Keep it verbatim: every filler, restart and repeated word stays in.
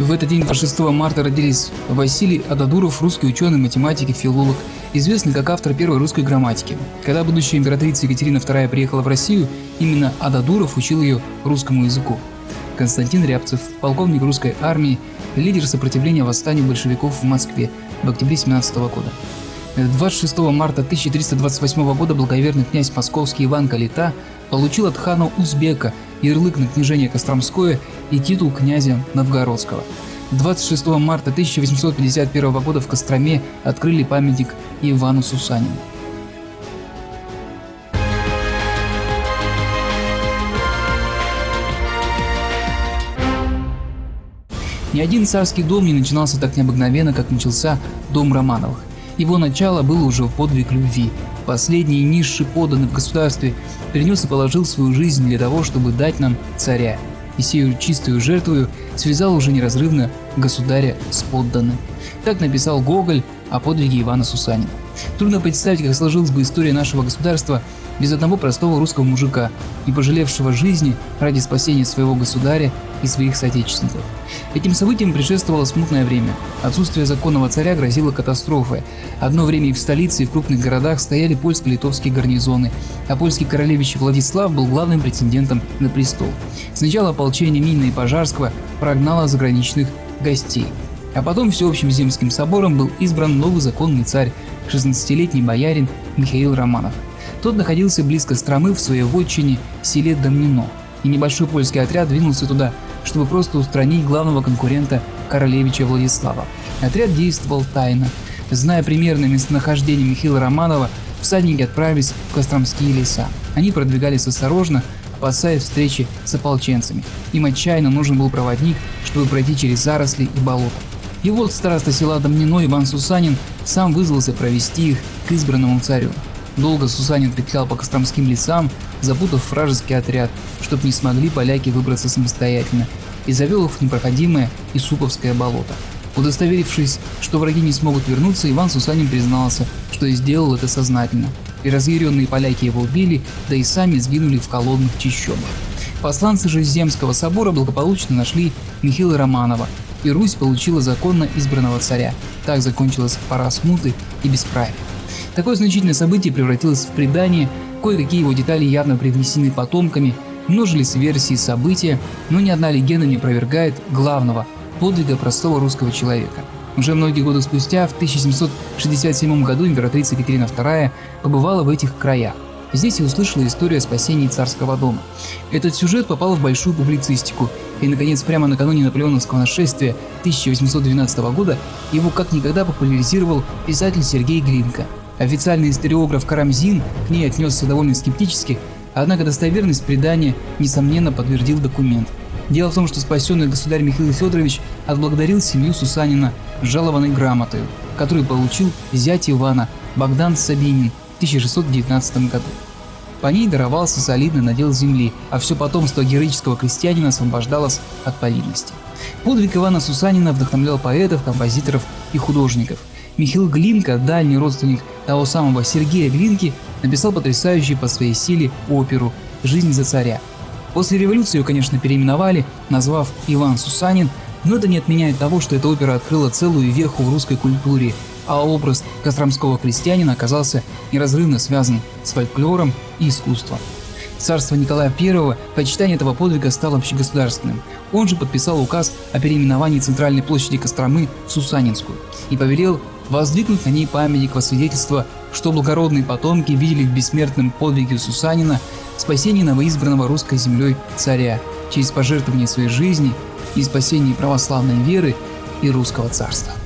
В этот день, двадцать шестого марта, родились Василий Ададуров, русский ученый, математик и филолог, известный как автор первой русской грамматики. Когда будущая императрица Екатерина вторая приехала в Россию, именно Ададуров учил ее русскому языку. Константин Рябцев, полковник русской армии, лидер сопротивления восстанию большевиков в Москве в октябре семнадцатого года. двадцать шестого марта тысяча триста двадцать восьмого года благоверный князь московский Иван Калита получил от хана Узбека ярлык на княжение Костромское и титул князя Новгородского. двадцать шестого марта тысяча восемьсот пятьдесят первого года в Костроме открыли памятник Ивану Сусанину. Ни один царский дом не начинался так необыкновенно, как начался дом Романовых. Его начало было уже в подвиг любви. Последний низший подданный в государстве перенес и положил свою жизнь для того, чтобы дать нам царя. И сею чистую жертвою связал уже неразрывно государя с подданным. Так написал Гоголь о подвиге Ивана Сусанина. Трудно представить, как сложилась бы история нашего государства без одного простого русского мужика, не пожалевшего жизни ради спасения своего государя и своих соотечественников. Этим событиям предшествовало смутное время. Отсутствие законного царя грозило катастрофой. Одно время и в столице, и в крупных городах стояли польско-литовские гарнизоны, а польский королевич Владислав был главным претендентом на престол. Сначала ополчение Минина и Пожарского прогнало заграничных гостей, а потом всеобщим земским собором был избран новый законный царь, шестнадцатилетний боярин Михаил Романов. Тот находился близ Костромы в своей вотчине в селе Домнино, и небольшой польский отряд двинулся туда, чтобы просто устранить главного конкурента королевича Владислава. Отряд действовал тайно. Зная примерное местонахождение Михаила Романова, всадники отправились в Костромские леса. Они продвигались осторожно, опасаясь встречи с ополченцами. Им отчаянно нужен был проводник, чтобы пройти через заросли и болота. И вот староста села Домнино Иван Сусанин сам вызвался провести их к избранному царю. Долго Сусанин петлял по костромским лесам, запутав вражеский отряд, чтобы не смогли поляки выбраться самостоятельно, и завел их в непроходимое Исуповское болото. Удостоверившись, что враги не смогут вернуться, Иван Сусанин признался, что и сделал это сознательно. И разъяренные поляки его убили, да и сами сгинули в холодных чащобах. Посланцы же из Земского собора благополучно нашли Михаила Романова, и Русь получила законно избранного царя. Так закончилась пора смуты и бесправия. Такое значительное событие превратилось в предание, кое-какие его детали явно привнесены потомками, множились версии события, но ни одна легенда не опровергает главного подвига простого русского человека. Уже многие годы спустя, в тысяча семьсот шестьдесят седьмом году, императрица Екатерина вторая побывала в этих краях. Здесь и услышала историю о спасении царского дома. Этот сюжет попал в большую публицистику, и, наконец, прямо накануне наполеоновского нашествия тысяча восемьсот двенадцатого года его как никогда популяризировал писатель Сергей Глинка. Официальный историограф Карамзин к ней отнесся довольно скептически, однако достоверность предания несомненно подтвердил документ. Дело в том, что спасенный государь Михаил Федорович отблагодарил семью Сусанина жалованной грамотой, которую получил зять Ивана Богдан Сабинин в тысяча шестьсот девятнадцатом году. По ней даровался солидный надел земли, а все потомство героического крестьянина освобождалось от повинности. Подвиг Ивана Сусанина вдохновлял поэтов, композиторов и художников. Михаил Глинка, дальний родственник того самого Сергея Глинки, написал потрясающую по своей силе оперу «Жизнь за царя». После революции ее, конечно, переименовали, назвав «Иван Сусанин», но это не отменяет того, что эта опера открыла целую веху в русской культуре, а образ костромского крестьянина оказался неразрывно связан с фольклором и искусством. В царство Николая Первого почитание этого подвига стало общегосударственным. Он же подписал указ о переименовании центральной площади Костромы в Сусанинскую и повелел воздвигнуть на ней памятник во свидетельство, что благородные потомки видели в бессмертном подвиге Сусанина спасение новоизбранного русской землей царя через пожертвование своей жизни и спасение православной веры и русского царства.